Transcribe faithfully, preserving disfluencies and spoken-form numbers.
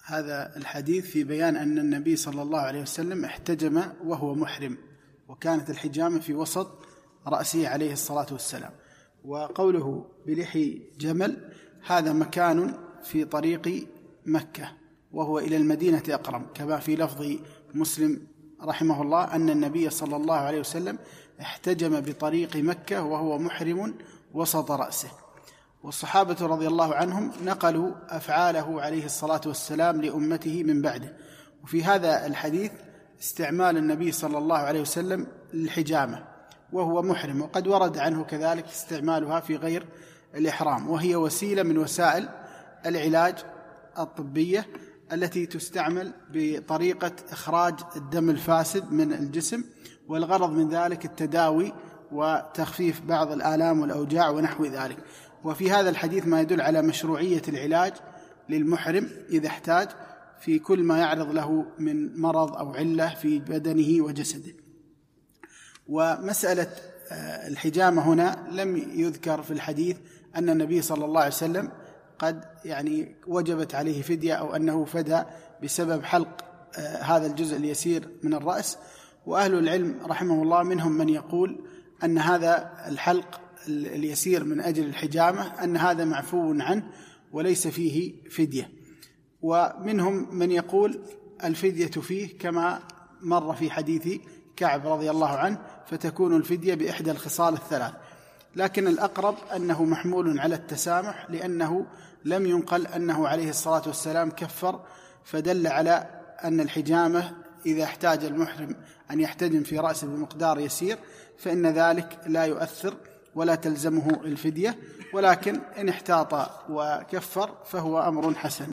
هذا الحديث في بيان أن النبي صلى الله عليه وسلم احتجم وهو محرم، وكانت الحجامة في وسط رأسه عليه الصلاة والسلام. وقوله بلحي جمل هذا مكان في طريق مكة، وهو إلى المدينة أقرب، كما في لفظ مسلم رحمه الله أن النبي صلى الله عليه وسلم احتجم بطريق مكة وهو محرم وسط رأسه. والصحابة رضي الله عنهم نقلوا أفعاله عليه الصلاة والسلام لأمته من بعده. وفي هذا الحديث استعمال النبي صلى الله عليه وسلم للحجامة وهو محرم، وقد ورد عنه كذلك استعمالها في غير الإحرام، وهي وسيلة من وسائل العلاج الطبية التي تستعمل بطريقة إخراج الدم الفاسد من الجسم، والغرض من ذلك التداوي وتخفيف بعض الآلام والأوجاع ونحو ذلك. وفي هذا الحديث ما يدل على مشروعية العلاج للمحرم إذا احتاج في كل ما يعرض له من مرض أو علة في بدنه وجسده. ومسألة الحجامة هنا لم يذكر في الحديث أن النبي صلى الله عليه وسلم قد يعني وجبت عليه فدية أو أنه فدى بسبب حلق هذا الجزء اليسير من الرأس. وأهل العلم رحمه الله منهم من يقول أن هذا الحلق اليسير من أجل الحجامة أن هذا معفو عنه وليس فيه فدية، ومنهم من يقول الفدية فيه كما مر في حديث كعب رضي الله عنه، فتكون الفدية بإحدى الخصال الثلاث. لكن الأقرب أنه محمول على التسامح، لأنه لم ينقل أنه عليه الصلاة والسلام كفر، فدل على أن الحجامة إذا احتاج المحرم أن يحتجم في رأسه بمقدار يسير فإن ذلك لا يؤثر ولا تلزمه الفدية، ولكن إن احتاط وكفر فهو أمر حسن.